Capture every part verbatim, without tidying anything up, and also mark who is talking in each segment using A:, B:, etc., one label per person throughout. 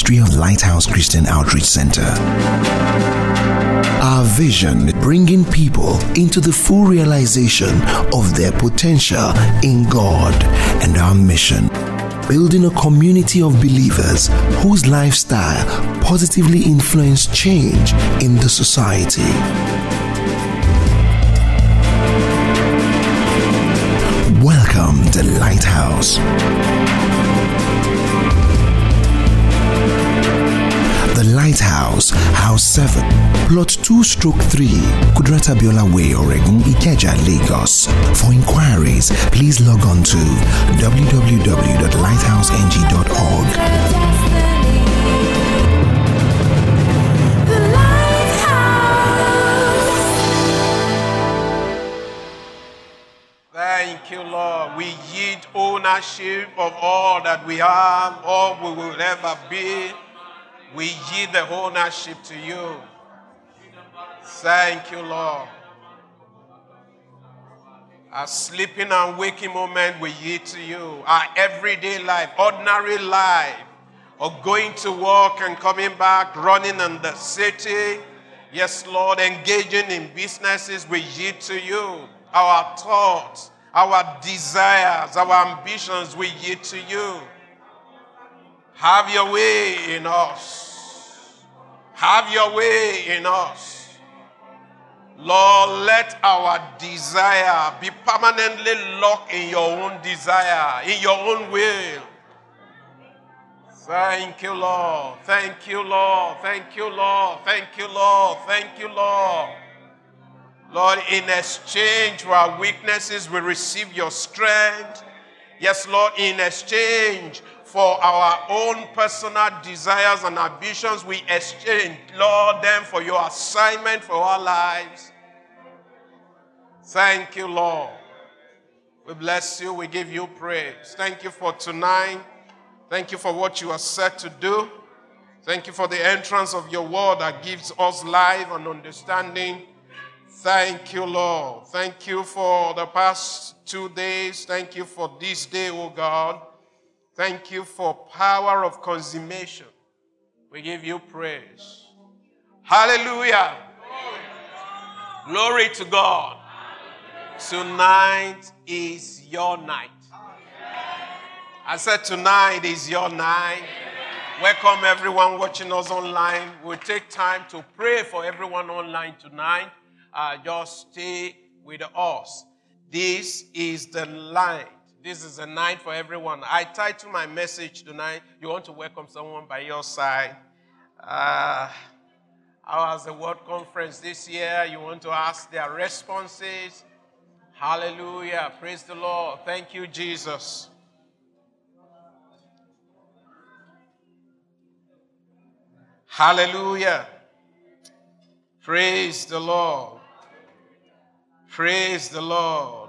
A: ministry of Lighthouse Christian Outreach Center. Our vision, bringing people into the full realization of their potential in God, and our mission, building a community of believers whose lifestyle positively influence change in the society. Welcome to Lighthouse. The Lighthouse, House seven, Plot two stroke three, Kudrata Biola Way, Oregon, Ikeja, Lagos. For inquiries, please log on to w w w dot lighthouse n g dot org.
B: Thank you, Lord. We yield ownership of all that we have, all we will ever be. We yield the ownership to you. Thank you, Lord. Our sleeping and waking moment, we yield to you. Our everyday life, ordinary life, of going to work and coming back, running in the city. Yes, Lord, engaging in businesses, we yield to you. Our thoughts, our desires, our ambitions, we yield to you. Have your way in us. Have your way in us. Lord, let our desire be permanently locked in your own desire, in your own will. Thank you, Lord. Thank you, Lord. Thank you, Lord. Thank you, Lord. Thank you, Lord. Lord, in exchange for our weaknesses, we receive your strength. Yes, Lord, in exchange for our own personal desires and ambitions, we exchange, Lord, them for your assignment for our lives. Thank you, Lord. We bless you. We give you praise. Thank you for tonight. Thank you for what you are set to do. Thank you for the entrance of your word that gives us life and understanding. Thank you, Lord. Thank you for the past two days. Thank you for this day, oh God. Thank you for power of consummation. We give you praise. Hallelujah. Glory to God. Tonight is your night. I said tonight is your night. Welcome everyone watching us online. We'll take time to pray for everyone online tonight. Uh, just stay with us. This is the night. This is a night for everyone. I titled my message tonight, you want to welcome someone by your side. Uh, how was the World Conference this year? You want to ask their responses. Hallelujah. Praise the Lord. Thank you, Jesus. Hallelujah. Praise the Lord. Praise the Lord.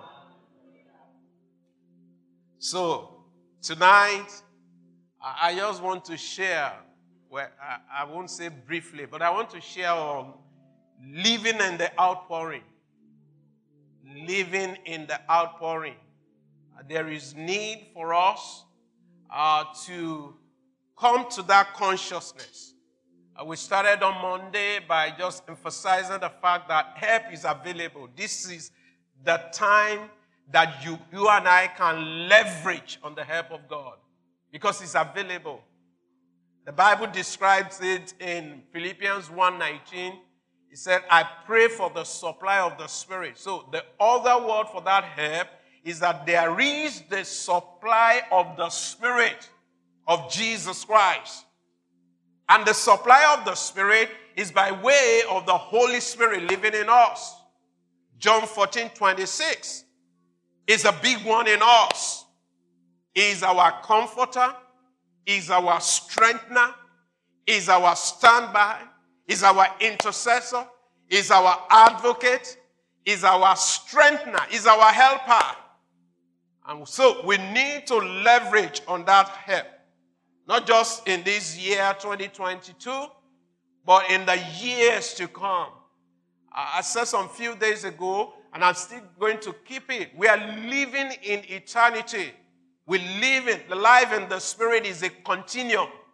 B: So, tonight, I just want to share, well, I won't say briefly, but I want to share on living in the outpouring. Living in the outpouring. There is need for us uh, to come to that consciousness. Uh, we started on Monday by just emphasizing the fact that help is available. This is the time that you, you and I can leverage on the help of God because it's available. The Bible describes it in Philippians one nineteen. It said, I pray for the supply of the Spirit. So the other word for that help is that there is the supply of the Spirit of Jesus Christ. And the supply of the Spirit is by way of the Holy Spirit living in us. John fourteen twenty-six is a big one in us. He is our comforter, he is our strengthener, he is our standby, he is our intercessor, he is our advocate, he is our strengthener, he is our helper. And so we need to leverage on that help. Not just in this year, twenty twenty-two, but in the years to come. I said some few days ago, and I'm still going to keep it. We are living in eternity. We live in, the life in the Spirit is a continuum.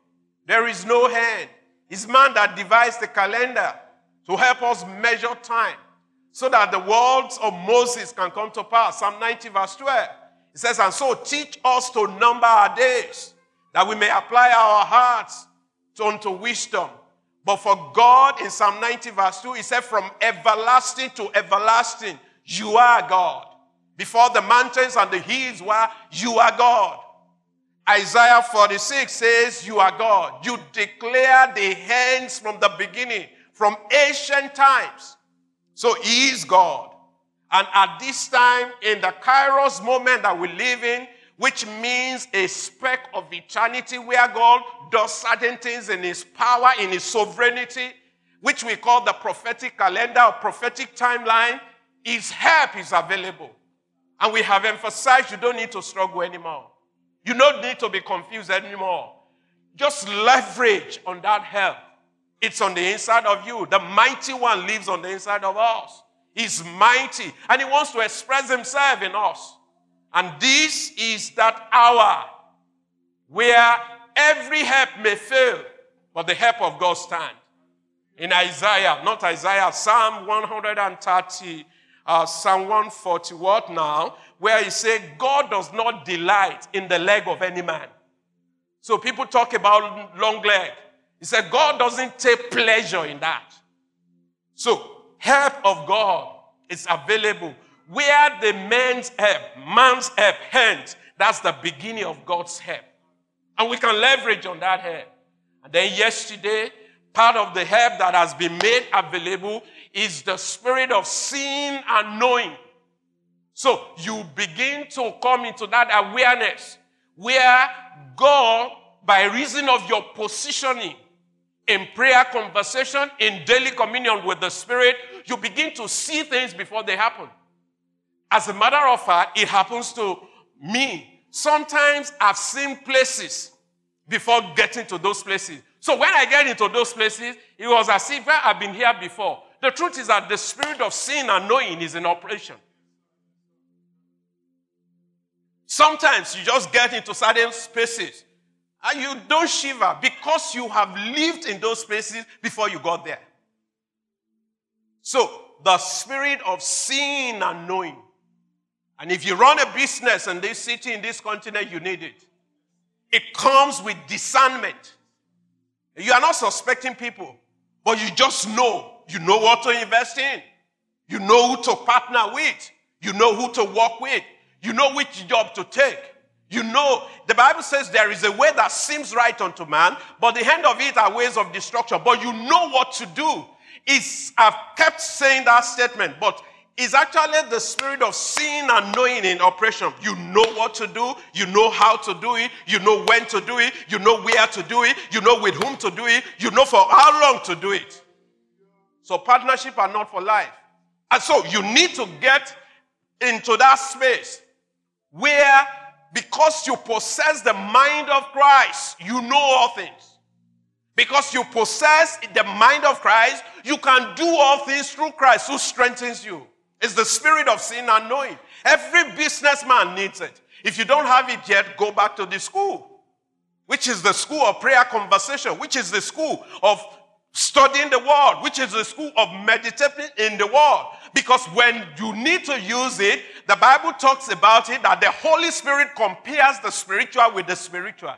B: There is no hand. It's man that devised the calendar to help us measure time so that the words of Moses can come to pass. Psalm ninety verse twelve. It says, and so teach us to number our days, that we may apply our hearts unto wisdom. But for God, in Psalm ninety verse two, he said, from everlasting to everlasting, you are God. Before the mountains and the hills were, you are God. Isaiah forty-six says, you are God. You declare the hands from the beginning, from ancient times. So he is God. And at this time, in the Kairos moment that we live in, which means a speck of eternity where God does certain things in his power, in his sovereignty, which we call the prophetic calendar or prophetic timeline, his help is available. And we have emphasized you don't need to struggle anymore. You don't need to be confused anymore. Just leverage on that help. It's on the inside of you. The mighty one lives on the inside of us. He's mighty, and he wants to express himself in us. And this is that hour where every help may fail, but the help of God stands. In Isaiah, not Isaiah, Psalm one thirty, uh, Psalm one forty, what now? Where he said, God does not delight in the leg of any man. So people talk about long leg. He said, God doesn't take pleasure in that. So, help of God is available. Where the man's help, man's help ends, that's the beginning of God's help. And we can leverage on that help. And then yesterday, part of the help that has been made available is the spirit of seeing and knowing. So you begin to come into that awareness where God, by reason of your positioning in prayer conversation, in daily communion with the Spirit, you begin to see things before they happen. As a matter of fact, it happens to me. Sometimes I've seen places before getting to those places. So when I get into those places, it was as if I've been here before. The truth is that the spirit of seeing and knowing is in operation. Sometimes you just get into certain spaces and you don't shiver because you have lived in those spaces before you got there. So, the spirit of seeing and knowing. And if you run a business in this city, in this continent, you need it. It comes with discernment. You are not suspecting people, but you just know. You know what to invest in. You know who to partner with. You know who to work with. You know which job to take. You know, the Bible says there is a way that seems right unto man, but the end of it are ways of destruction. But you know what to do. It's, I've kept saying that statement, but it's actually the spirit of seeing and knowing in operation. You know what to do. You know how to do it. You know when to do it. You know where to do it. You know with whom to do it. You know for how long to do it. So partnership are not for life. And so you need to get into that space where, because you possess the mind of Christ, you know all things. Because you possess the mind of Christ, you can do all things through Christ who strengthens you. It's the spirit of seeing and knowing. Every businessman needs it. If you don't have it yet, go back to the school, which is the school of prayer conversation, which is the school of studying the word, which is the school of meditating in the word. Because when you need to use it, the Bible talks about it that the Holy Spirit compares the spiritual with the spiritual.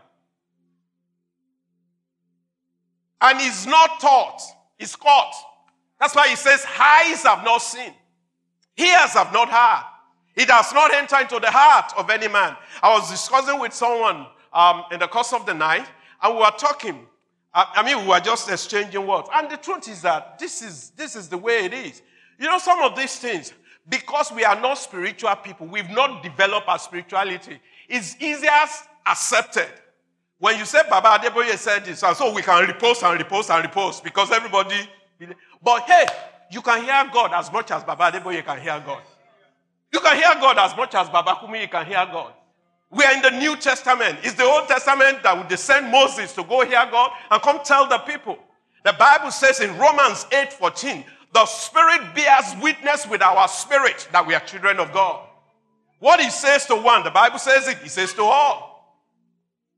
B: And it's not taught, it's caught. That's why he says, eyes have not seen, ears have not heard. It has not entered into the heart of any man. I was discussing with someone um, in the course of the night, and we were talking. I, I mean, we were just exchanging words. And the truth is that this is, this is the way it is. You know, some of these things, because we are not spiritual people, we've not developed our spirituality, it's easier accepted. When you say Baba Adeboye said this, and so we can repost and repost and repost because everybody... But hey, you can hear God as much as Baba Adeboye can hear God. You can hear God as much as Baba Kumi can hear God. We are in the New Testament. It's the Old Testament that would send Moses to go hear God and come tell the people. The Bible says in Romans eight fourteen, the Spirit bears witness with our spirit that we are children of God. What he says to one, the Bible says it, he says to all.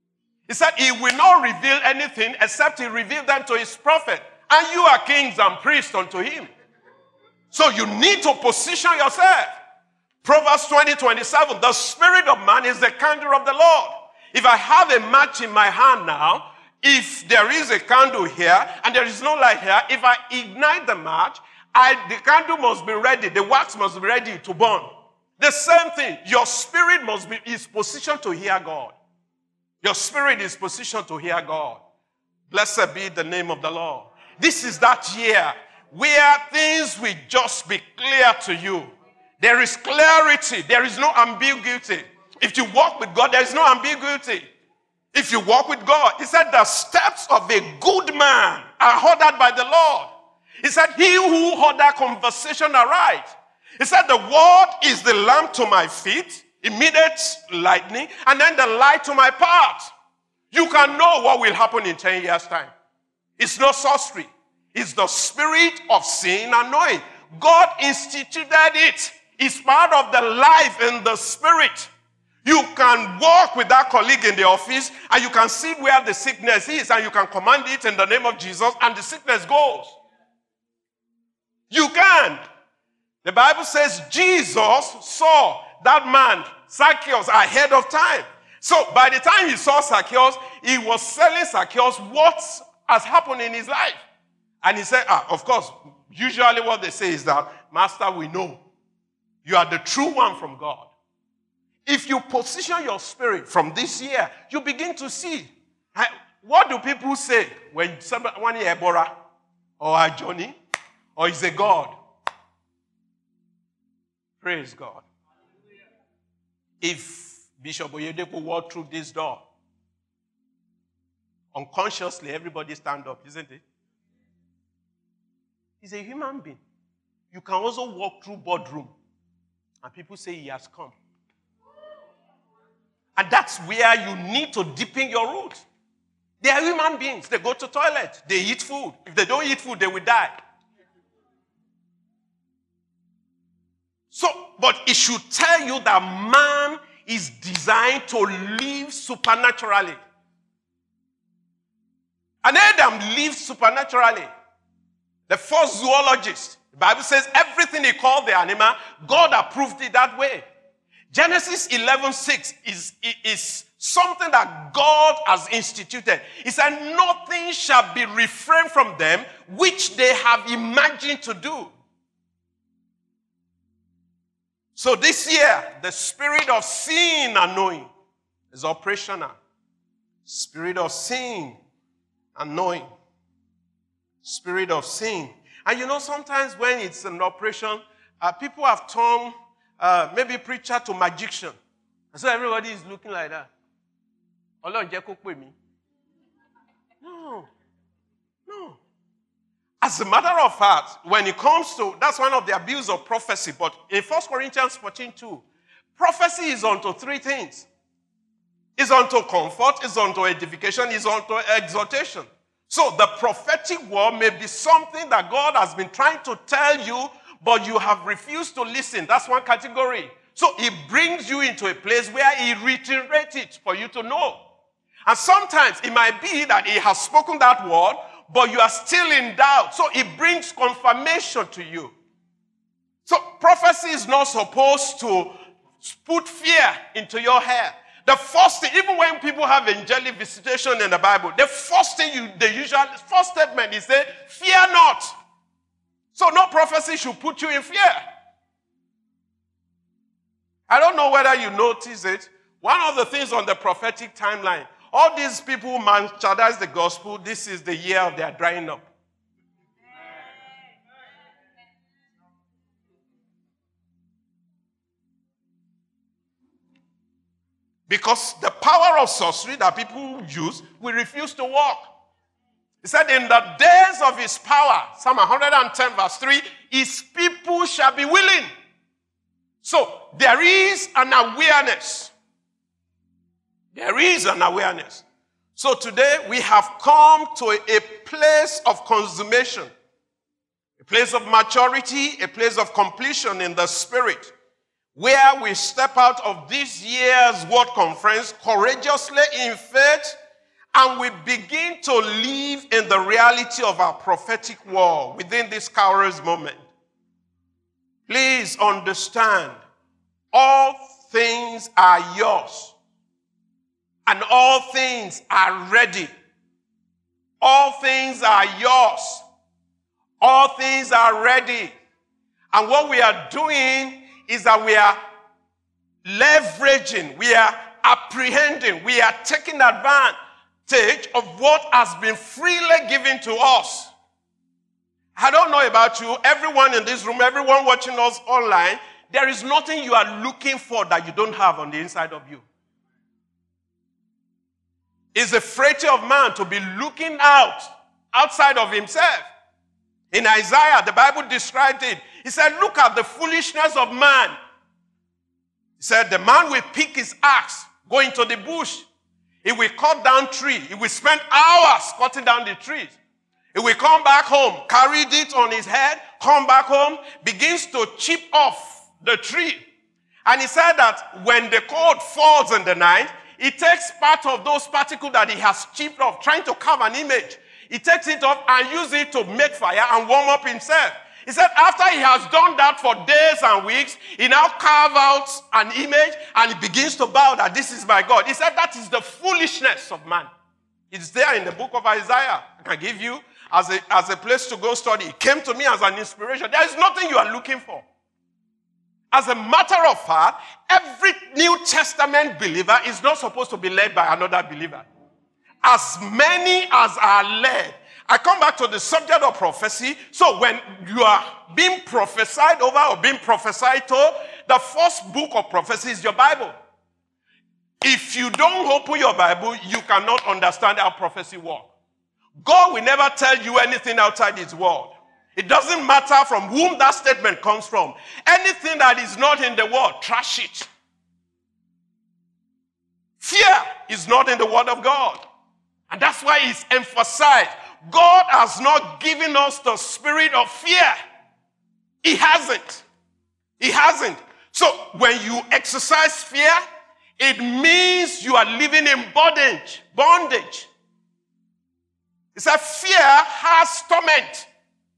B: He said he will not reveal anything except he revealed them to his prophet. And you are kings and priests unto him. So you need to position yourself. Proverbs twenty, twenty-seven, the spirit of man is the candle of the Lord. If I have a match in my hand now, if there is a candle here and there is no light here, if I ignite the match, I, the candle must be ready, the wax must be ready to burn. The same thing, your spirit must be is positioned to hear God. Your spirit is positioned to hear God. Blessed be the name of the Lord. This is that year where things will just be clear to you. There is clarity. There is no ambiguity. If you walk with God, there is no ambiguity. If you walk with God, he said the steps of a good man are ordered by the Lord. He said he who order conversation aright. He said the word is the lamp to my feet, immediate lightning, and then the light to my path. You can know what will happen in ten years' time. It's not sorcery. It's the spirit of seeing and knowing. God instituted it. It's part of the life in the spirit. You can walk with that colleague in the office and you can see where the sickness is and you can command it in the name of Jesus and the sickness goes. You can. The Bible says Jesus saw that man, Zacchaeus, ahead of time. So by the time he saw Zacchaeus, he was telling Zacchaeus what has happened in his life. And he said, ah, of course, usually what they say is that, Master, we know you are the true one from God. If you position your spirit from this year, you begin to see. What do people say when somebody, one year Bora, or a Johnny, or is a God? Praise God. If Bishop Oyedepo walked through this door, unconsciously everybody stand up, isn't it? He's a human being. You can also walk through boardroom and people say he has come. And that's where you need to deepen your roots. They are human beings. They go to the toilet. They eat food. If they don't eat food, they will die. So, but it should tell you that man is designed to live supernaturally. And Adam lived supernaturally. The first zoologist, the Bible says everything he called the animal, God approved it that way. Genesis eleven six is, is something that God has instituted. He said, nothing shall be refrained from them which they have imagined to do. So this year, the spirit of seeing and knowing is operational. Spirit of seeing and knowing. Spirit of seeing. And you know, sometimes when it's an operation, uh, people have turned uh, maybe preacher to magician. And so everybody is looking like that. No. No. As a matter of fact, when it comes to, that's one of the abuse of prophecy, but in First Corinthians fourteen two, prophecy is unto three things. It's unto comfort, it's unto edification, it's unto exhortation. So the prophetic word may be something that God has been trying to tell you, but you have refused to listen. That's one category. So he brings you into a place where he reiterates it for you to know. And sometimes it might be that he has spoken that word, but you are still in doubt. So it brings confirmation to you. So prophecy is not supposed to put fear into your head. The first thing, even when people have angelic visitation in the Bible, the first thing you, the usual, first statement is say, fear not. So no prophecy should put you in fear. I don't know whether you notice it. One of the things on the prophetic timeline, all these people merchandise the gospel, this is the year of their drying up. Because the power of sorcery that people use will refuse to walk. He said, in the days of his power, Psalm one ten verse three, his people shall be willing. So there is an awareness. There is an awareness. So today we have come to a place of consummation, a place of maturity, a place of completion in the spirit, where we step out of this year's Word Conference courageously in faith, and we begin to live in the reality of our prophetic war within this Kairos moment, please understand, all things are yours, and all things are ready. All things are yours. All things are ready. And what we are doing is that we are leveraging, we are apprehending, we are taking advantage of what has been freely given to us. I don't know about you, everyone in this room, everyone watching us online, there is nothing you are looking for that you don't have on the inside of you. It's a frailty of man to be looking out, outside of himself. In Isaiah, the Bible described it. He said, look at the foolishness of man. He said, the man will pick his axe, go into the bush. He will cut down tree. He will spend hours cutting down the trees. He will come back home, carried it on his head, come back home, begins to chip off the tree. And he said that when the cold falls in the night, he takes part of those particles that he has chipped off, trying to carve an image. He takes it off and uses it to make fire and warm up himself. He said after he has done that for days and weeks, he now carves out an image and he begins to bow that this is my God. He said that is the foolishness of man. It's there in the book of Isaiah. I can give you as a, as a place to go study. It came to me as an inspiration. There is nothing you are looking for. As a matter of fact, every New Testament believer is not supposed to be led by another believer. As many as are led. I come back to the subject of prophecy. So when you are being prophesied over or being prophesied to, the first book of prophecy is your Bible. If you don't open your Bible, you cannot understand how prophecy works. God will never tell you anything outside his word. It doesn't matter from whom that statement comes from. Anything that is not in the word, trash it. Fear is not in the word of God. And that's why it's emphasized. God has not given us the spirit of fear. He hasn't. He hasn't. So when you exercise fear, it means you are living in bondage. Bondage. It's that fear has torment.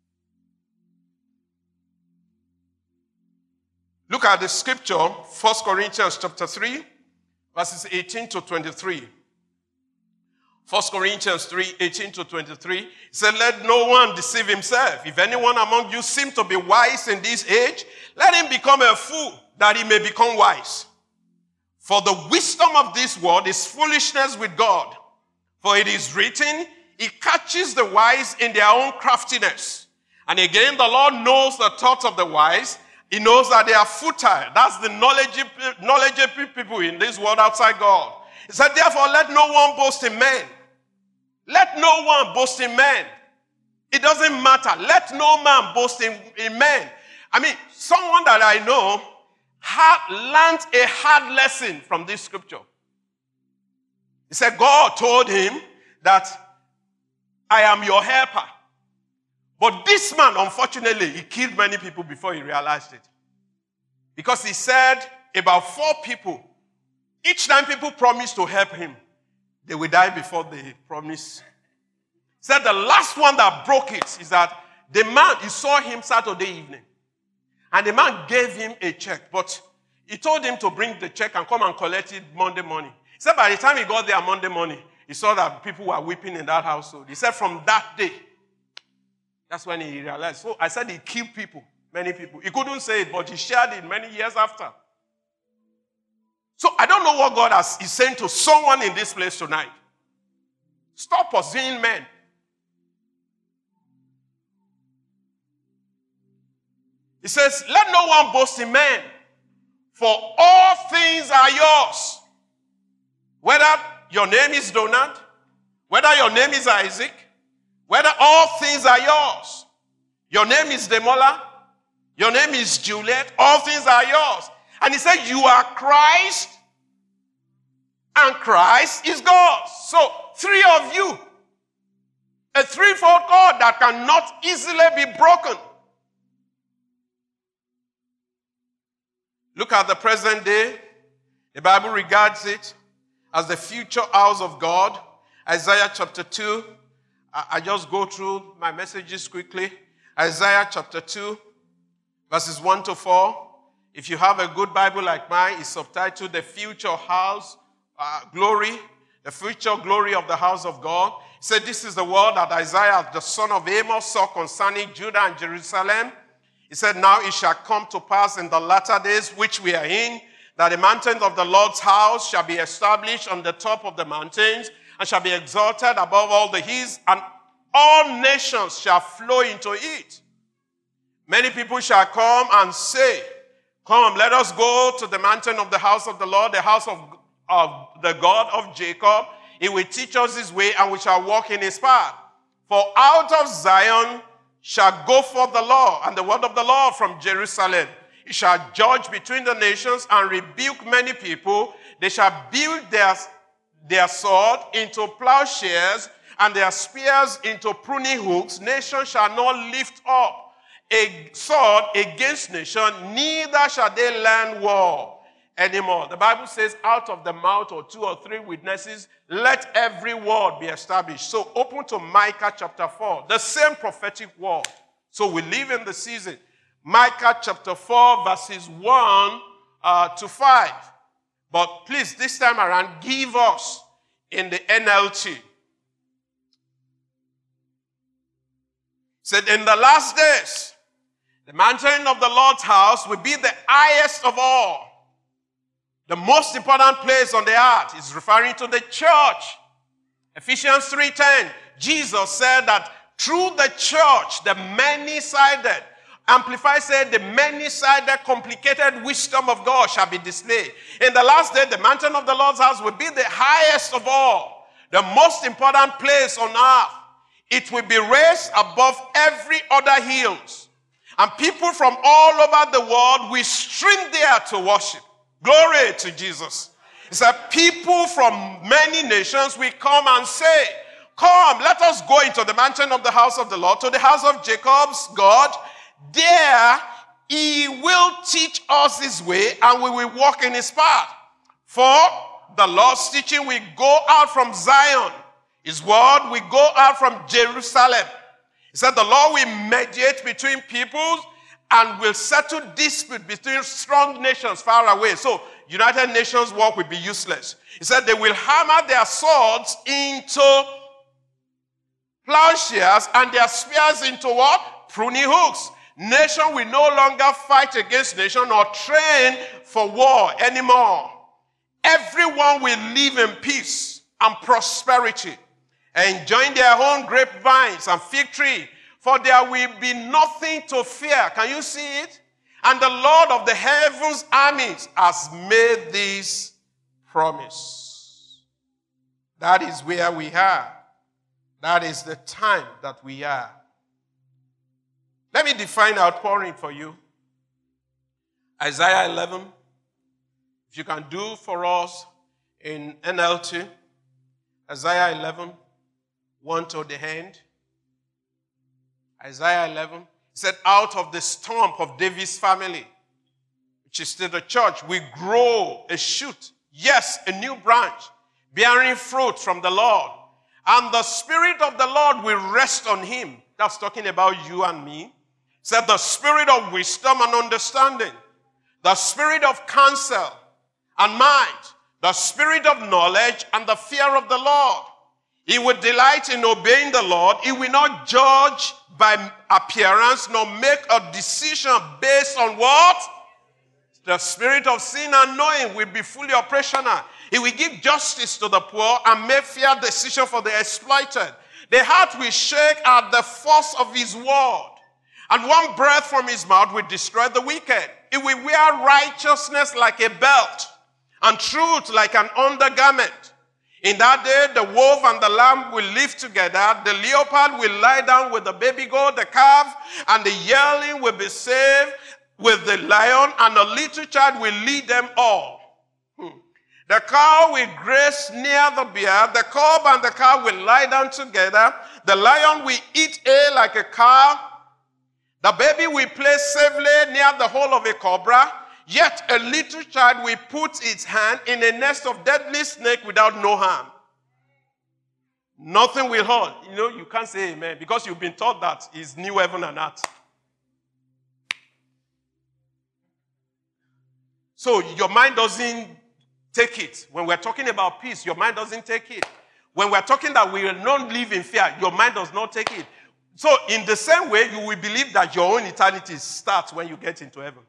B: Look at the scripture, First Corinthians chapter three, verses eighteen to twenty-three. First Corinthians three, eighteen to twenty-three. It said, let no one deceive himself. If anyone among you seem to be wise in this age, let him become a fool, that he may become wise. For the wisdom of this world is foolishness with God. For it is written, he catches the wise in their own craftiness. And again, the Lord knows the thoughts of the wise. He knows that they are futile. That's the knowledgeable, knowledgeable people in this world outside God. He said, therefore, let no one boast in men. Let no one boast in men. It doesn't matter. Let no man boast in, in men. I mean, someone that I know had learned a hard lesson from this scripture. He said, God told him that I am your helper. But this man, unfortunately, he killed many people before he realized it. Because he said about four people, each time people promised to help him, they will die before they promise. He said the last one that broke it is that the man, he saw him Saturday evening. And the man gave him a check, but he told him to bring the check and come and collect it Monday morning. He said by the time he got there Monday morning, he saw that people were weeping in that household. He said from that day, that's when he realized. So I said he killed people, many people. He couldn't say it, but he shared it many years after. So I don't know what God has, is saying to someone in this place tonight. Stop pursuing men. He says, let no one boast in men, for all things are yours. Whether your name is Donald, whether your name is Isaac, whether all things are yours. Your name is Demola, your name is Juliet, all things are yours. And he said, you are Christ, and Christ is God. So, three of you. A threefold cord that cannot easily be broken. Look at the present day. The Bible regards it as the future house of God. Isaiah chapter two. I just go through my messages quickly. Isaiah chapter two, verses one to four. If you have a good Bible like mine, it's subtitled The Future House uh, Glory, the future glory of the house of God. He said, this is the word that Isaiah, the son of Amos, saw concerning Judah and Jerusalem. He said, now it shall come to pass in the latter days which we are in, that the mountains of the Lord's house shall be established on the top of the mountains, and shall be exalted above all the hills, and all nations shall flow into it. Many people shall come and say, come, let us go to the mountain of the house of the Lord, the house of, of the God of Jacob. He will teach us his way, and we shall walk in his path. For out of Zion shall go forth the law, and the word of the Lord from Jerusalem. He shall judge between the nations and rebuke many people. They shall build their, their sword into plowshares and their spears into pruning hooks. Nation shall not lift up a sword against nation, neither shall they learn war anymore. The Bible says, out of the mouth of two or three witnesses, let every word be established. So open to Micah chapter four, the same prophetic word. So we live in the season. Micah chapter four, verses one uh, to five. But please, this time around, give us in the N L T. It said, in the last days, the mountain of the Lord's house will be the highest of all. The most important place on the earth is referring to the church. Ephesians three ten, Jesus said that through the church, the many-sided, Amplified said, the many-sided, complicated wisdom of God shall be displayed. In the last day, the mountain of the Lord's house will be the highest of all, the most important place on earth. It will be raised above every other hills. And people from all over the world will stream there to worship. Glory to Jesus. He said, people from many nations will come and say, come, let us go into the mountain of the house of the Lord, to the house of Jacob's God. There he will teach us his way, and we will walk in his path. For the Lord's teaching will go out from Zion. His word will go out from Jerusalem. He said the Lord will mediate between peoples and will settle dispute between strong nations far away. So United Nations work will be useless. He said they will hammer their swords into plowshares and their spears into what? Pruning hooks. Nation will no longer fight against nation or train for war anymore. Everyone will live in peace and prosperity, enjoying their own grapevines and fig tree, for there will be nothing to fear. Can you see it? And the Lord of the heavens' armies has made this promise. That is where we are. That is the time that we are. Let me define outpouring for you. Isaiah eleven. If you can do for us in N L T, Isaiah eleven, one to the end. Isaiah eleven said, out of the stump of David's family, which is still the church, we grow a shoot, yes, a new branch, bearing fruit from the Lord. And the Spirit of the Lord will rest on him. That's talking about you and me. Said the spirit of wisdom and understanding, the spirit of counsel and might, the spirit of knowledge and the fear of the Lord. He will delight in obeying the Lord. He will not judge by appearance, nor make a decision based on what? The spirit of sin and knowing will be fully operational. He will give justice to the poor and make fair decision for the exploited. The heart will shake at the force of his word. And one breath from his mouth will destroy the wicked. He will wear righteousness like a belt, and truth like an undergarment. In that day, the wolf and the lamb will live together. The leopard will lie down with the baby goat, the calf, and the yearling will be saved with the lion, and a little child will lead them all. Hmm. The cow will graze near the bear. The cub and the cow will lie down together. The lion will eat hay like a cow. The baby will play safely near the hole of a cobra, yet a little child will put its hand in a nest of deadly snake without no harm. Nothing will hurt. You know, you can't say amen because you've been taught that it's new heaven and earth. So your mind doesn't take it. When we're talking about peace, your mind doesn't take it. When we're talking that we will not live in fear, your mind does not take it. So in the same way, you will believe that your own eternity starts when you get into heaven.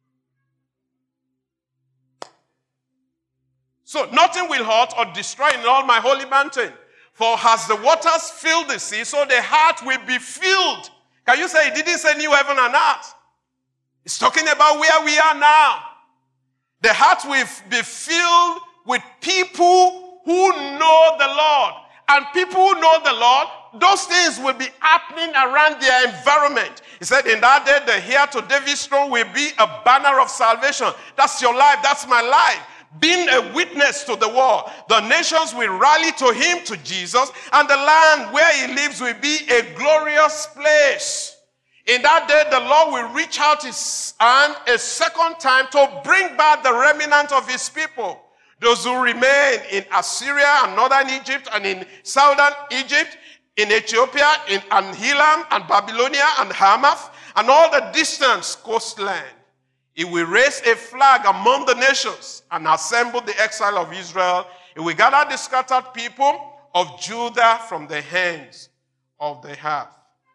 B: So nothing will hurt or destroy in all my holy mountain. For as the waters fill the sea, so the heart will be filled. Can you say it didn't say new heaven and earth? It's talking about where we are now. The heart will be filled with people who know the Lord. And people who know the Lord, those things will be happening around their environment. He said, in that day, the heir to David's throne will be a banner of salvation. That's your life. That's my life. Being a witness to the world. The nations will rally to him, to Jesus, and the land where he lives will be a glorious place. In that day, the Lord will reach out his hand a second time to bring back the remnant of his people. Those who remain in Assyria and northern Egypt and in southern Egypt, in Ethiopia, in Anhilam and Babylonia and Hamath, and all the distant coastland. He will raise a flag among the nations and assemble the exile of Israel. He will gather the scattered people of Judah from the hands of the earth.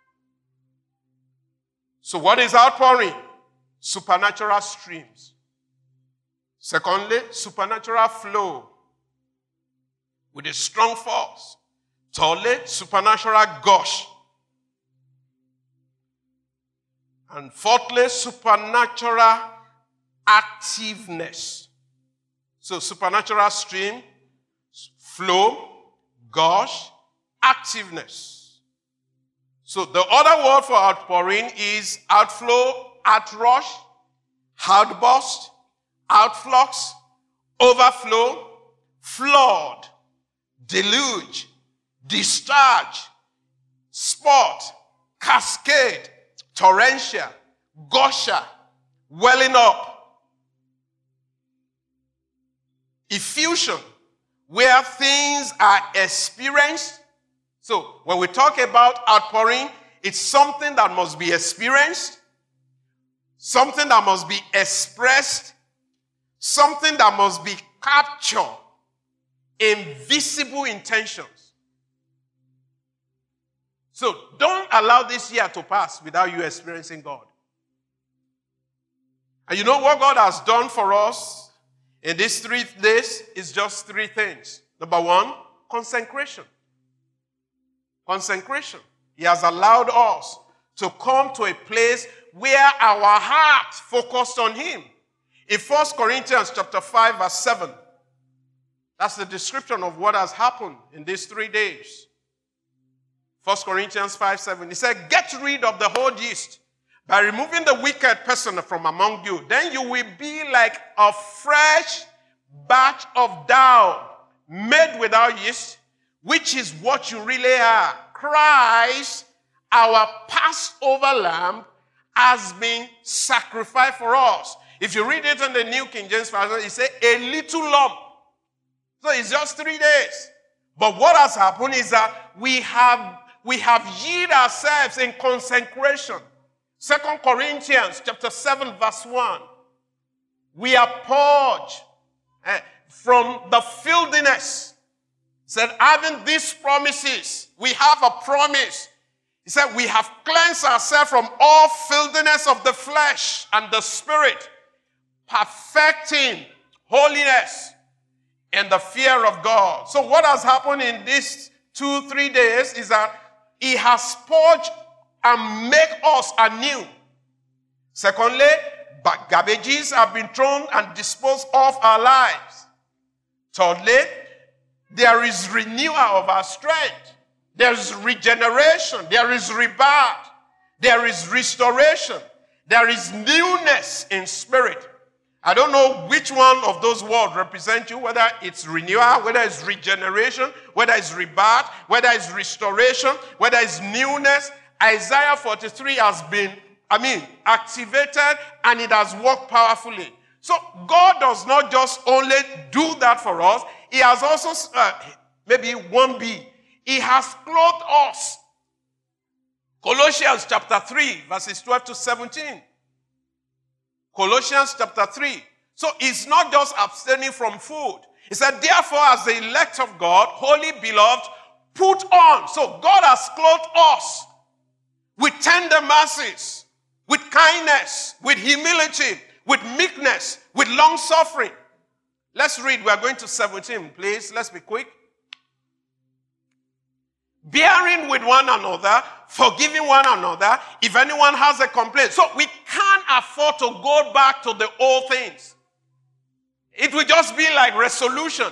B: So what is outpouring? Supernatural streams. Secondly, supernatural flow with a strong force. Thirdly, supernatural gush. And fourthly, supernatural activeness. So supernatural stream, flow, gush, activeness. So the other word for outpouring is outflow, outrush, outburst, outflux, overflow, flood, deluge, discharge, spot, cascade, torrential, gusher, welling up. Effusion, where things are experienced. So when we talk about outpouring, it's something that must be experienced, something that must be expressed, something that must be captured in visible intentions. So don't allow this year to pass without you experiencing God. And you know what God has done for us in these three days is just three things. Number one, consecration. Consecration. He has allowed us to come to a place where our heart focused on him. In First Corinthians chapter five, verse seven, that's the description of what has happened in these three days. First Corinthians five, seven, he said, get rid of the whole yeast by removing the wicked person from among you. Then you will be like a fresh batch of dough made without yeast, which is what you really are. Christ, our Passover lamb, has been sacrificed for us. If you read it in the New King James Version, it says a little lump. So it's just three days. But what has happened is that we have we have yielded ourselves in consecration. Second Corinthians chapter seven, verse one. We are purged eh, from the filthiness. He said, having these promises, we have a promise. He said, we have cleansed ourselves from all filthiness of the flesh and the spirit, perfecting holiness and the fear of God. So what has happened in these two, three days is that he has purged and made us anew. Secondly, garbages have been thrown and disposed of our lives. Thirdly, there is renewal of our strength. There is regeneration. There is rebirth. There is restoration. There is newness in spirit. I don't know which one of those words represent you, whether it's renewal, whether it's regeneration, whether it's rebirth, whether it's restoration, whether it's newness. Isaiah forty-three has been, I mean, activated and it has worked powerfully. So God does not just only do that for us. He has also, uh, maybe one B, He has clothed us. Colossians chapter three, verses twelve to seventeen. Colossians chapter three. So it's not just abstaining from food. He said, therefore, as the elect of God, holy beloved, put on. So God has clothed us with tender mercies, with kindness, with humility, with meekness, with long suffering. Let's read. We are going to seventeen, please. Let's be quick. Bearing with one another, forgiving one another, if anyone has a complaint. So we can't afford to go back to the old things. It will just be like resolution.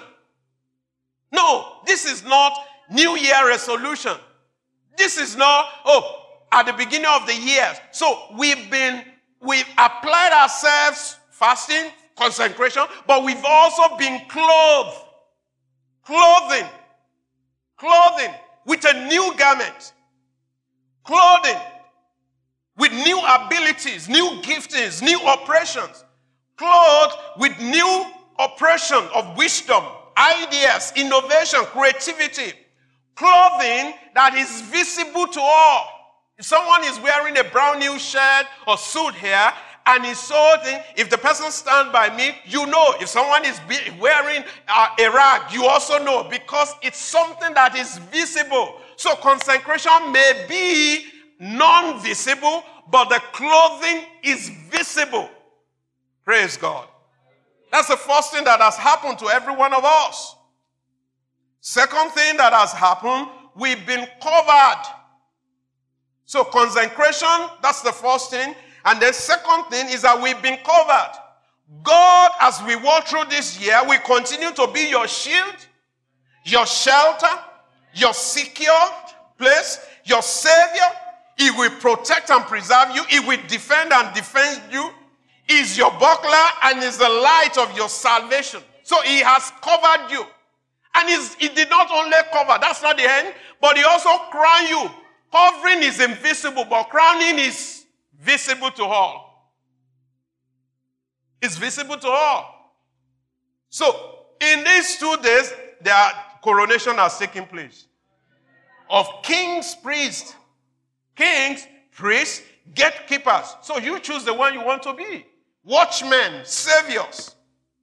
B: No, this is not New Year resolution. This is not, oh, at the beginning of the year. So we've been, we've applied ourselves, fasting, consecration, but we've also been clothed. Clothing. Clothing. With a new garment, clothing, with new abilities, new giftings, new operations, clothed with new operation of wisdom, ideas, innovation, creativity, clothing that is visible to all. If someone is wearing a brown new shirt or suit here, and it's so thin, if the person stands by me, you know. If someone is wearing uh, a rag, you also know, because it's something that is visible. So consecration may be non-visible, but the clothing is visible. Praise God. That's the first thing that has happened to every one of us. Second thing that has happened, we've been covered. So consecration, that's the first thing. And the second thing is that we've been covered. God, as we walk through this year, will continue to be your shield, your shelter, your secure place, your savior. He will protect and preserve you. He will defend and defend you. He is your buckler and is the light of your salvation. So he has covered you. And he's, he did not only cover, that's not the end, but he also crowned you. Covering is invisible, but crowning is visible to all. It's visible to all. So, in these two days, their coronation has taken place. Of kings, priests. Kings, priests, gatekeepers. So you choose the one you want to be. Watchmen, saviors.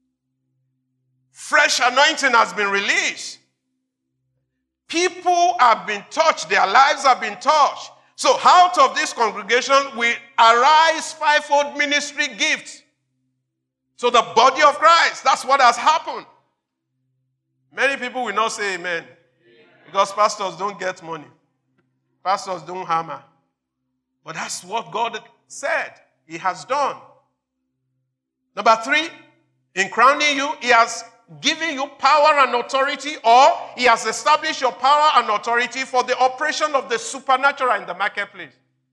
B: Fresh anointing has been released. People have been touched. Their lives have been touched. So out of this congregation will arise fivefold ministry gifts. So the body of Christ, that's what has happened. Many people will not say amen. Because pastors don't get money. Pastors don't hammer. But that's what God said he has done. Number three, in crowning you, he has given you power and authority, or he has established your power and authority for the operation of the supernatural in the marketplace.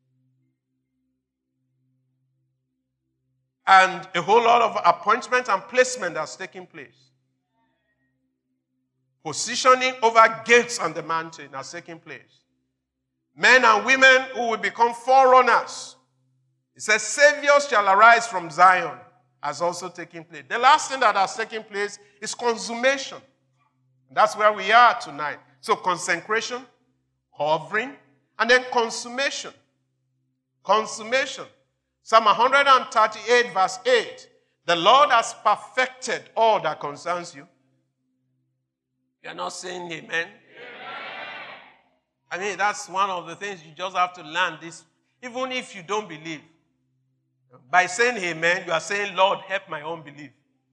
B: And a whole lot of appointment and placement has taken place. Positioning over gates on the mountain has taken place. Men and women who will become forerunners. It says, saviors shall arise from Zion, has also taken place. The last thing that has taken place is consummation. That's where we are tonight. So consecration, covering, and then consummation. Consummation. Psalm one thirty-eight verse eight. The Lord has perfected all that concerns you. You are not saying amen? Amen. I mean, that's one of the things you just have to learn this. Even if you don't believe. By saying amen, you are saying, Lord, help my own belief.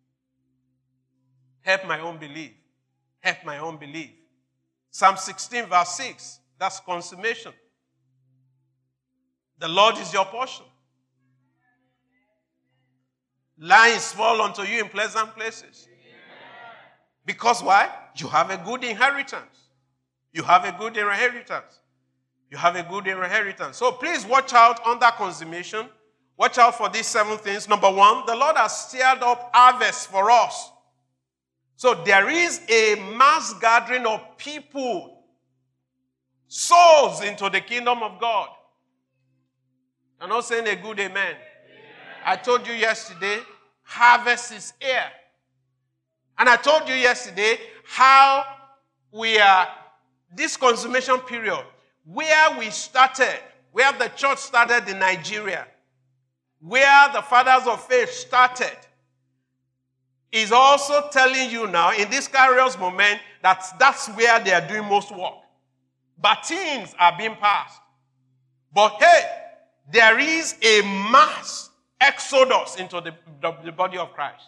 B: Help my own belief. Help my own belief. Psalm sixteen verse six. That's consummation. The Lord is your portion. Lines fall unto you in pleasant places. Because why? You have a good inheritance. You have a good inheritance. You have a good inheritance. So please watch out under consummation. Watch out for these seven things. Number one, the Lord has stirred up harvest for us. So there is a mass gathering of people, souls into the kingdom of God. I'm not saying a good amen. Amen. I told you yesterday, harvest is here. And I told you yesterday how we are this consummation period, where we started, where the church started in Nigeria, where the fathers of faith started, is also telling you now, in this Kairos moment, that that's where they are doing most work. Batons are being passed. But hey, there is a mass exodus into the, the, the body of Christ.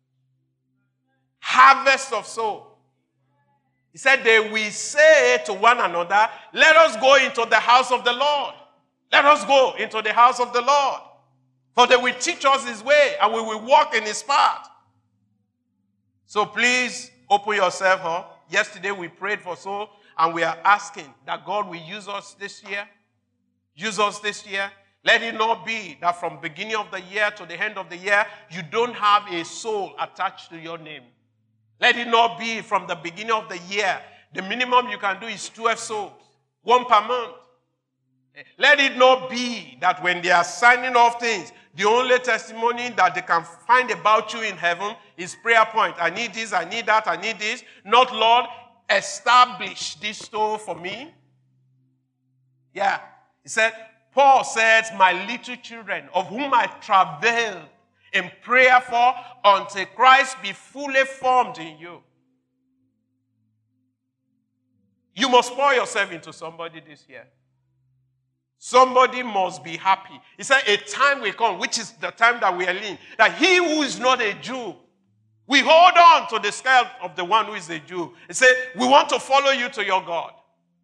B: Harvest of soul. He said they will say to one another, let us go into the house of the Lord. Let us go into the house of the Lord. For they will teach us his way and we will walk in his path. So please open yourself up. Yesterday we prayed for soul and we are asking that God will use us this year. Use us this year. Let it not be that from beginning of the year to the end of the year, you don't have a soul attached to your name. Let it not be from the beginning of the year. The minimum you can do is twelve souls, one per month. Let it not be that when they are signing off things, the only testimony that they can find about you in heaven is prayer point. I need this, I need that, I need this. Not, Lord, establish this store for me. Yeah. He said, Paul says, my little children, of whom I travail in prayer for, until Christ be fully formed in you. You must pour yourself into somebody this year. Somebody must be happy. He said, a time will come, which is the time that we are in, that he who is not a Jew, we hold on to the scale of the one who is a Jew. He said, we want to follow you to your God.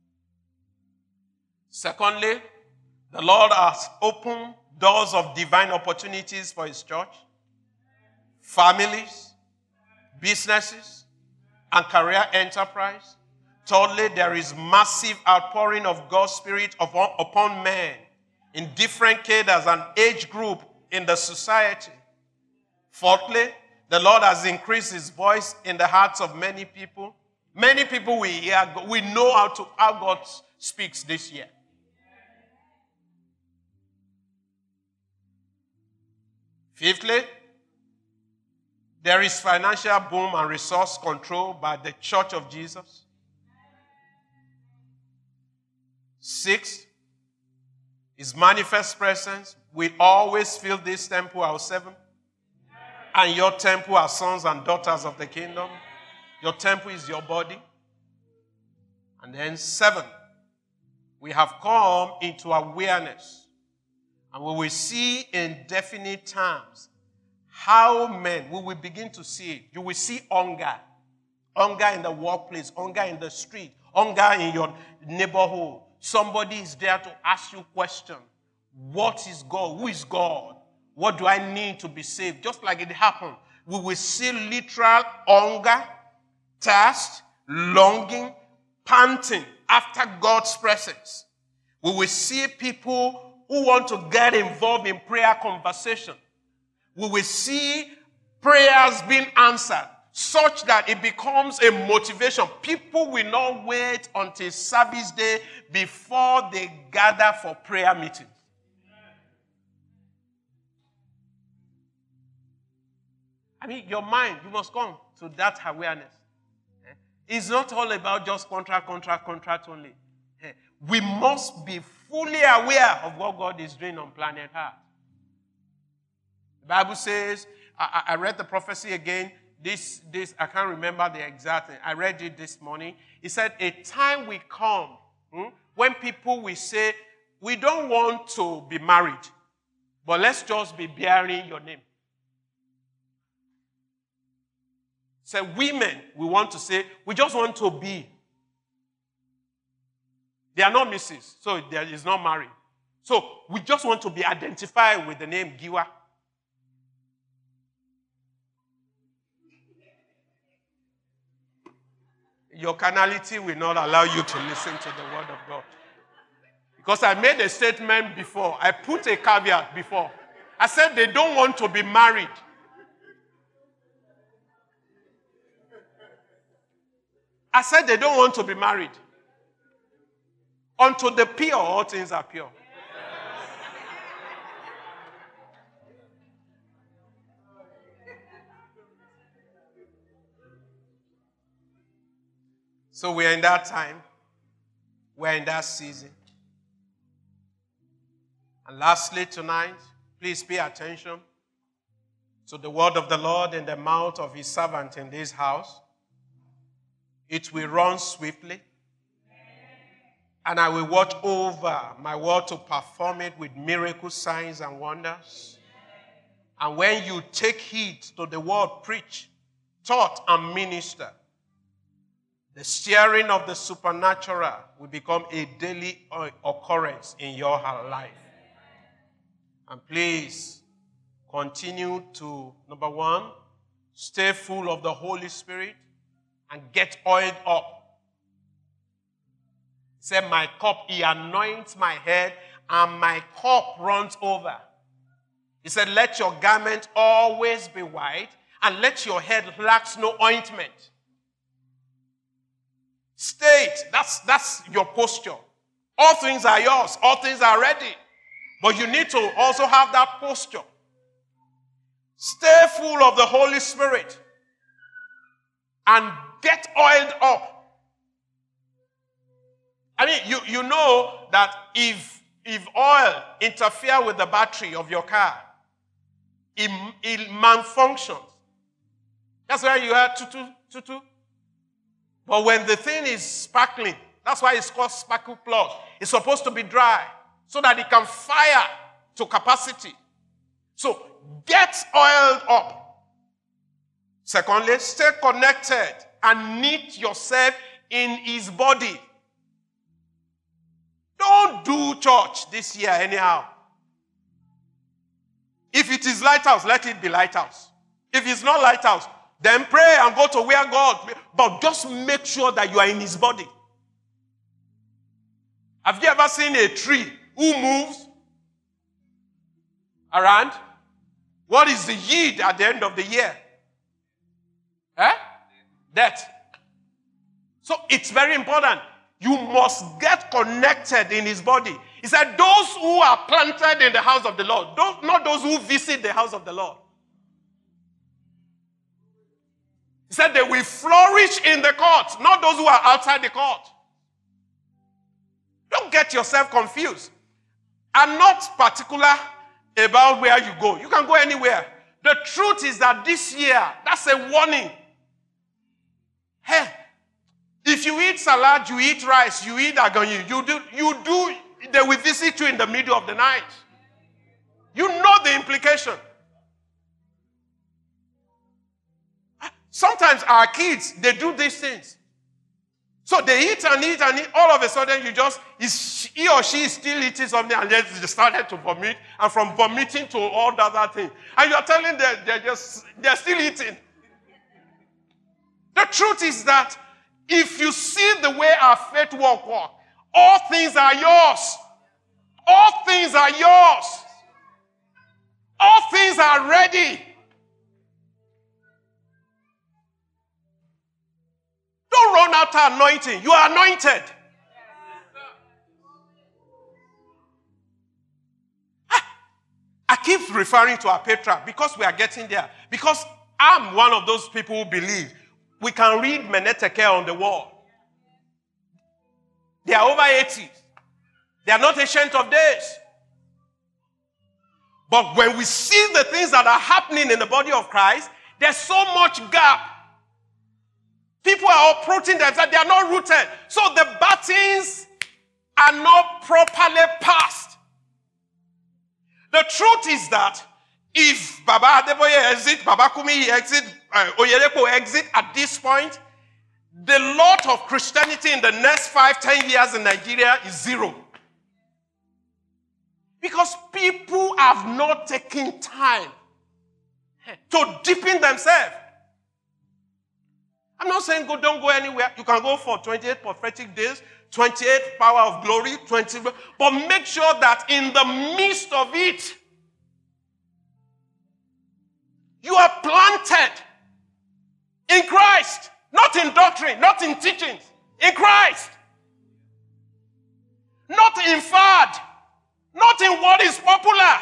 B: Secondly, the Lord has opened doors of divine opportunities for his church, families, businesses, and career enterprise. Thirdly, there is massive outpouring of God's Spirit upon, upon men in different cadres and age group in the society. Fourthly, the Lord has increased his voice in the hearts of many people. Many people we hear, we know how to how God speaks this year. Fifthly, there is financial boom and resource control by the Church of Jesus. Sixth, his manifest presence. We always fill this temple ourselves. And your temple are sons and daughters of the kingdom. Your temple is your body. And then seven, we have come into awareness. And we will see in definite terms how men, we will begin to see it. You will see hunger. Hunger in the workplace, hunger in the street, hunger in your neighborhood. Somebody is there to ask you a question. What is God? Who is God? What do I need to be saved? Just like it happened. We will see literal hunger, thirst, longing, panting after God's presence. We will see people who want to get involved in prayer conversation. We will see prayers being answered such that it becomes a motivation. People will not wait until service day before they gather for prayer meetings. I mean, your mind, you must come to that awareness. It's not all about just contract, contract, contract only. We must be fully aware of what God is doing on planet Earth. The Bible says, I, I read the prophecy again, this, this, I can't remember the exact thing. I read it this morning. It said, a time will come hmm, when people will say, we don't want to be married, but let's just be bearing your name. So women, we want to say, we just want to be. They are not missus, so they is not married. So we just want to be identified with the name Giwa. Your carnality will not allow you to listen to the word of God. Because I made a statement before. I put a caveat before. I said they don't want to be married. I said they don't want to be married. Unto the pure, all things are pure. So we are in that time. We're in that season. And lastly tonight, please pay attention to the word of the Lord in the mouth of his servant in this house. It will run swiftly, and I will watch over my word to perform it with miracle signs and wonders. And when you take heed to the word preached, taught, and ministered, the stirring of the supernatural will become a daily occurrence in your life. And please continue to, number one, stay full of the Holy Spirit and get oiled up. He said, my cup, he anoints my head, and my cup runs over. He said, let your garment always be white, and let your head lack no ointment. Stay it. That's, that's your posture. All things are yours. All things are ready. But you need to also have that posture. Stay full of the Holy Spirit and get oiled up. I mean, you, you know that if, if oil interferes with the battery of your car, it, it malfunctions. That's why you have tutu, tutu. But when the thing is sparkling, that's why it's called sparkle plug. It's supposed to be dry so that it can fire to capacity. So get oiled up. Secondly, stay connected and knit yourself in his body. Don't do church this year anyhow. If it is lighthouse, let it be lighthouse. If it's not lighthouse, then pray and go to where God. But just make sure that you are in his body. Have you ever seen a tree who moves around? What is the yield at the end of the year? Eh? Death. So it's very important. You must get connected in his body. He said, those who are planted in the house of the Lord, those, not those who visit the house of the Lord. He said they will flourish in the court, not those who are outside the court. Don't get yourself confused. I'm not particular about where you go. You can go anywhere. The truth is that this year, that's a warning. Hey, if you eat salad, you eat rice, you eat aganyi, you do, you do, they will visit you in the middle of the night. You know the implication. Sometimes our kids, they do these things. So they eat and eat and eat. All of a sudden, you just, is, he or she is still eating something, and then they started to vomit. And from vomiting to all the other things. And you're telling them they're just, they're still eating. The truth is that if you see the way our faith walk, walk, all things are yours. All things are yours. All things are ready. Don't run after anointing. You are anointed. I keep referring to our Petra because we are getting there. Because I'm one of those people who believe we can read Meneteke on the wall. They are over eighty. They are not ancient of days. But when we see the things that are happening in the body of Christ, there's so much gap. People are approaching themselves. They are not rooted. So the battens are not properly passed. The truth is that if Baba Adeboye exit, Baba Kumi exit, uh, Oyedepo exit at this point, the lot of Christianity in the next five, ten years in Nigeria is zero. Because people have not taken time to deepen themselves. I'm not saying go, don't go anywhere. You can go for twenty-eight prophetic days, twenty-eight power of glory, twenty, but make sure that in the midst of it, you are planted in Christ, not in doctrine, not in teachings, in Christ. Not in fad, not in what is popular.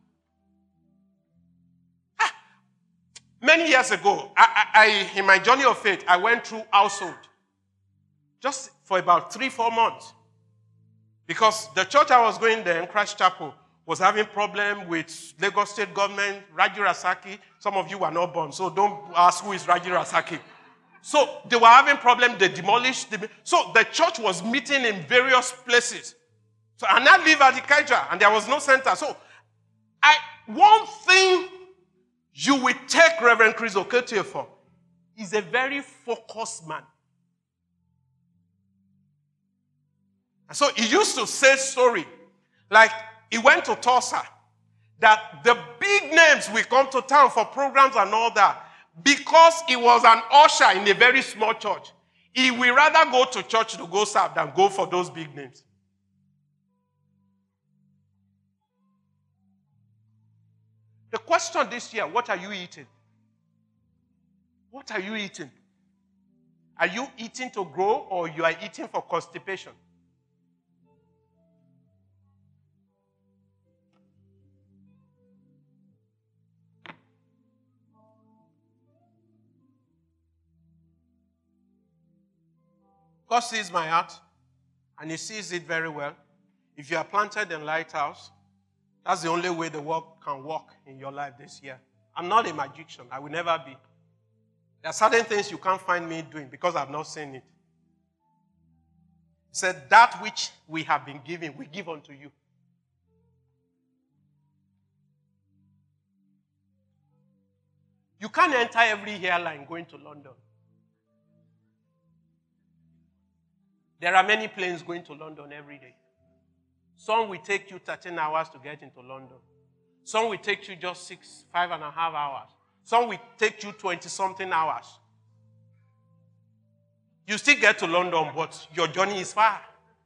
B: Many years ago, I, I, in my journey of faith, I went through household. Just for about three, four months. Because the church I was going there in Christ Chapel was having problem with Lagos State government, Raji Rasaki. Some of you were not born, so don't ask who is Raji Rasaki. So they were having problem, they demolished. The, so the church was meeting in various places. So and I live at Ikeja, and there was no center. So I one thing you will take Reverend Chris Oketie for is a very focused man. And so he used to say story, like he went to Tulsa, that the big names will come to town for programs and all that. Because he was an usher in a very small church, he will rather go to church to go serve than go for those big names. The question this year, what are you eating? What are you eating? Are you eating to grow or you are eating for constipation? God sees my heart, and he sees it very well. If you are planted in Lighthouse, that's the only way the work can work in your life this year. I'm not a magician. I will never be. There are certain things you can't find me doing because I've not seen it. He said, that which we have been given, we give unto you. You can't enter every airline going to London. There are many planes going to London every day. Some will take you thirteen hours to get into London. Some will take you just six, five and a half hours. Some will take you twenty-something hours. You still get to London, but your journey is far.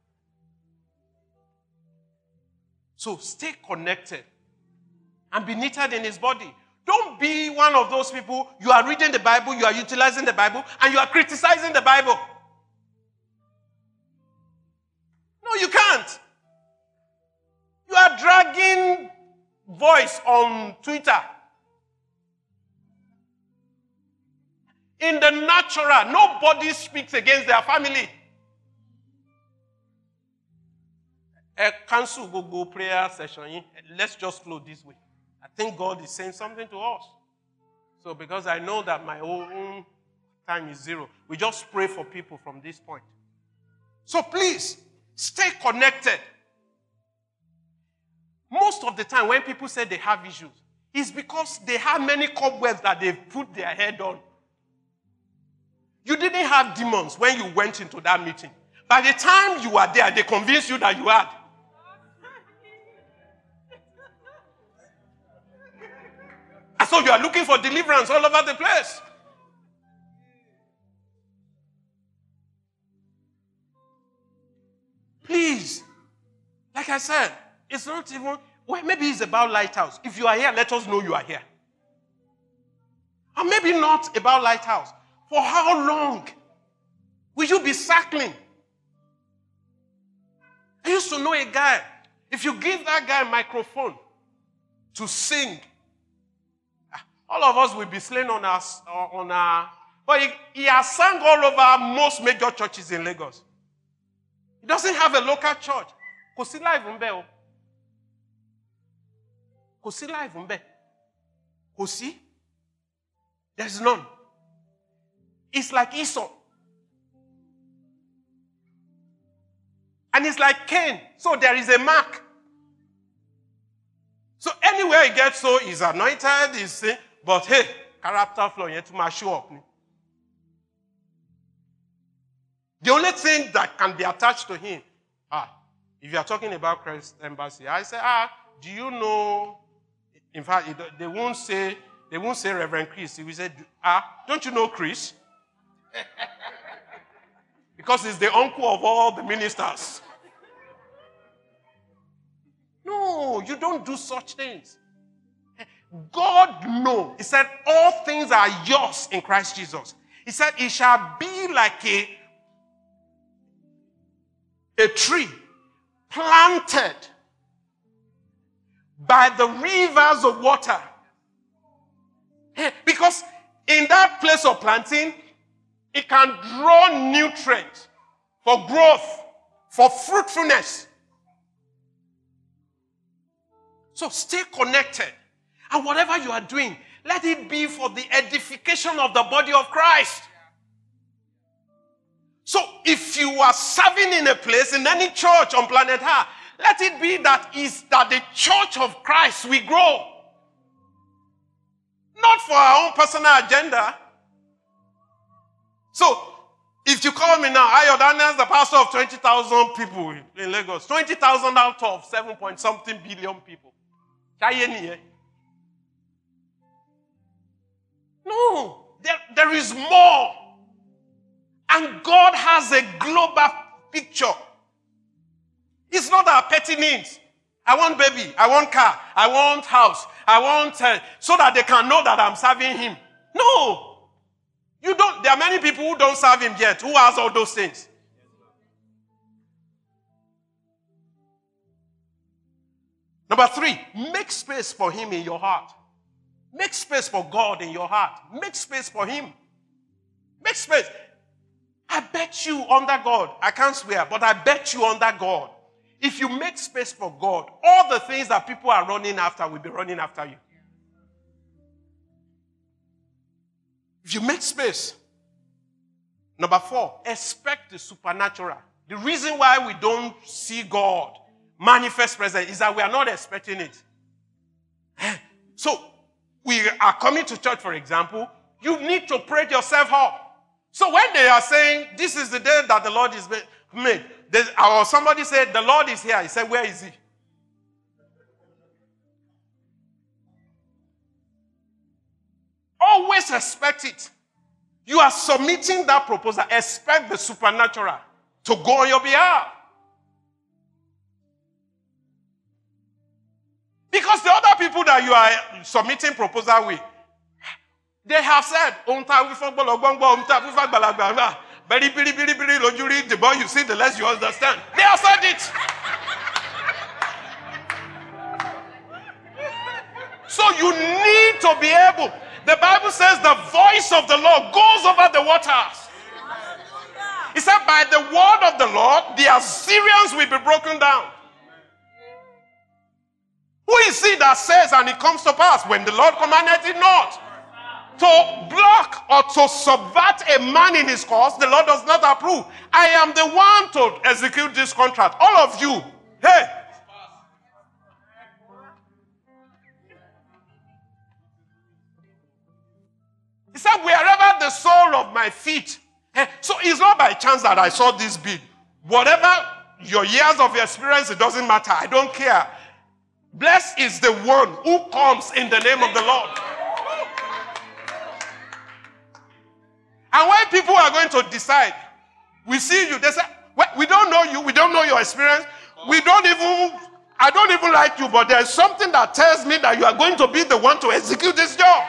B: So stay connected and be knitted in his body. Don't be one of those people, you are reading the Bible, you are utilizing the Bible, and you are criticizing the Bible. No, you can't. You are dragging voice on Twitter. In the natural, nobody speaks against their family. A cancel go go prayer session. Let's just flow this way. I think God is saying something to us. So because I know that my own time is zero, we just pray for people from this point. So please, stay connected. Most of the time when people say they have issues, it's because they have many cobwebs that they've put their head on. You didn't have demons when you went into that meeting. By the time you were there, they convinced you that you had. And so you are looking for deliverance all over the place. Please, like I said, it's not even, well, maybe it's about Lighthouse. If you are here, let us know you are here. Or maybe not about Lighthouse. For how long will you be circling? I used to know a guy. If you give that guy a microphone to sing, all of us will be slain on our, on our but he, he has sung all over most major churches in Lagos. He doesn't have a local church. Kò sí live ńbẹ̀ o. Kò sí live ńbẹ̀. Kò sí. There's none. It's like Esau. And it's like Cain. So there is a mark. So anywhere he gets, so he's anointed, he's, but hey, character flaw, you have to show up. The only thing that can be attached to him, ah, if you are talking about Christ Embassy, I say, ah, do you know, in fact, they won't say, they won't say Reverend Chris. He will say, ah, don't you know Chris? Because he's the uncle of all the ministers. No, you don't do such things. God knows. He said, all things are yours in Christ Jesus. He said, it shall be like a, a tree planted by the rivers of water. Because in that place of planting, it can draw nutrients for growth, for fruitfulness. So stay connected. And whatever you are doing, let it be for the edification of the body of Christ. So if you are serving in a place, in any church on planet Earth, let it be that is that the church of Christ will grow. Not for our own personal agenda. So, if you call me now, Ayo Daniel is the pastor of twenty thousand people in Lagos. twenty thousand out of seven point something billion people. No, there, there is more. And God has a global picture. It's not our petty needs. I want baby, I want car, I want house, I want, uh, so that they can know that I'm serving him. No. You don't, there are many people who don't serve him yet, who has all those things. Number three, make space for him in your heart. Make space for God in your heart. Make space for him. Make space. I bet you under God, I can't swear, but I bet you under God, if you make space for God, all the things that people are running after will be running after you. If you make space. Number four, expect the supernatural. The reason why we don't see God manifest presence is that we are not expecting it. So, we are coming to church, for example, you need to pray yourself up. So when they are saying, this is the day that the Lord is made, or somebody said, the Lord is here, he said, where is he? Always expect it. You are submitting that proposal. Expect the supernatural to go on your behalf. Because the other people that you are submitting proposal with, they have said, the more you see, the less you understand. They have said it. So you need to be able. The Bible says the voice of the Lord goes over the waters. He said, by the word of the Lord, the Assyrians will be broken down. Who is he that says, and it comes to pass, when the Lord commanded it not? To block or to subvert a man in his cause, the Lord does not approve. I am the one to execute this contract. All of you, hey. He said, wherever the sole of my feet. Hey. So it's not by chance that I saw this bid. Whatever your years of experience, it doesn't matter. I don't care. Blessed is the one who comes in the name of the Lord. And when people are going to decide, we see you, they say, well, we don't know you, we don't know your experience, we don't even, I don't even like you, but there's something that tells me that you are going to be the one to execute this job.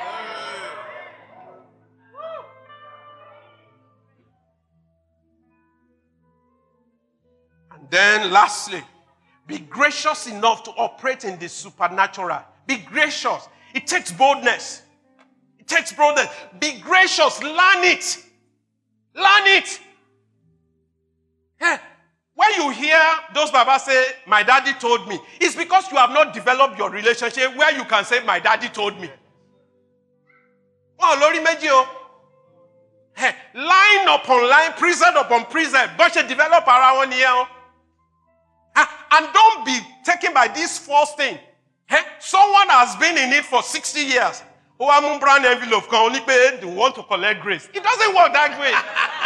B: And then lastly, be gracious enough to operate in the supernatural. Be gracious. It takes boldness. It takes boldness. Be gracious. Learn it. Learn it. Hey, when you hear those Baba say, my daddy told me, it's because you have not developed your relationship where you can say, my daddy told me. Oh, Lori Medio. Hey, line upon line, precept upon precept, but you develop around here. And don't be taken by this false thing. Hey, someone has been in it for sixty years. Oh, I'm a brand envelope. Can only pay the want to collect grace. It doesn't work that way.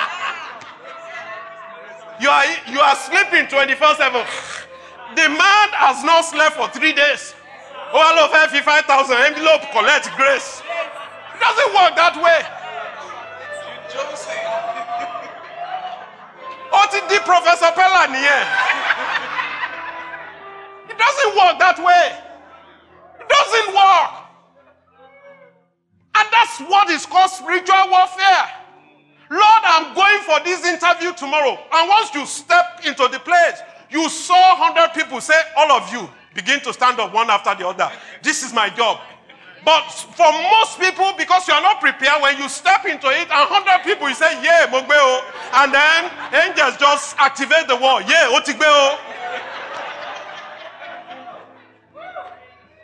B: you are you are sleeping twenty-four seven. The man has not slept for three days. Oh, all of fifty-five thousand envelope collect grace. It doesn't work that way. Oh, the Professor Pella here. It doesn't work that way. It doesn't work. And that's what is called spiritual warfare. Lord, I'm going for this interview tomorrow. And once you step into the place, you saw one hundred people say, all of you, begin to stand up one after the other. This is my job. But for most people, because you are not prepared, when you step into it, and one hundred people, you say, yeah, Mogbeo. And then angels just activate the wall. Yeah, Otigbeo.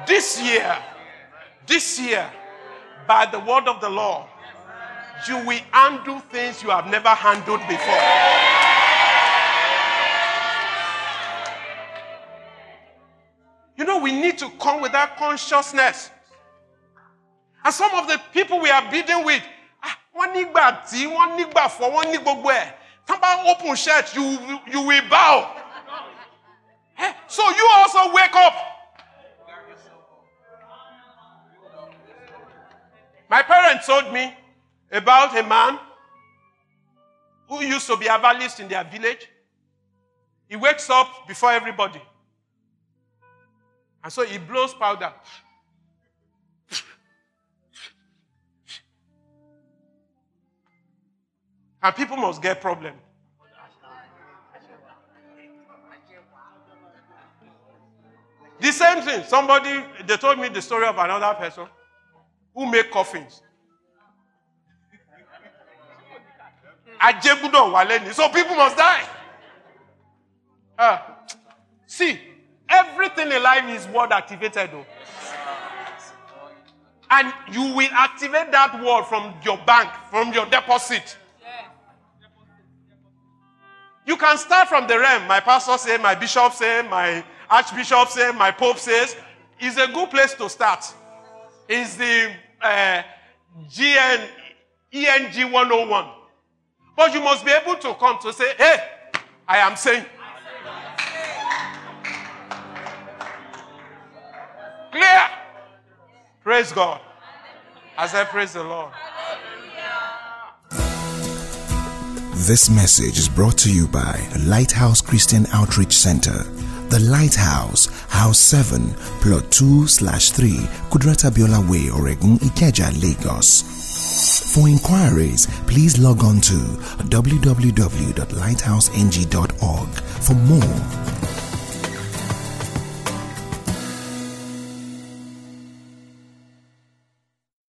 B: This year, this year, by the word of the Lord, you will handle things you have never handled before. You know, we need to come with that consciousness. And some of the people we are dealing with, one nigba ti, one nigba for, one nigba where. Come back, open shirt, you, you will bow. So you also wake up. My parents told me about a man who used to be a herbalist in their village. He wakes up before everybody. And so he blows powder. And people must get problem. The same thing. Somebody, they told me the story of another person who make coffins. So people must die. Uh, see, everything in life is word activated though. And you will activate that word from your bank, from your deposit. You can start from the realm. My pastor says, my bishop says, my archbishop says, my pope says. It's a good place to start. It's the uh, G N, E N G one oh one. But you must be able to come to say, hey, I am saying. Clear? Praise God. As I praise the Lord.
A: This message is brought to you by Lighthouse Christian Outreach Center. The Lighthouse, House seven, Plot two slash three, Kudrata Biola Way, Oregun, Ikeja, Lagos. For inquiries, please log on to w w w dot lighthouse n g dot org for more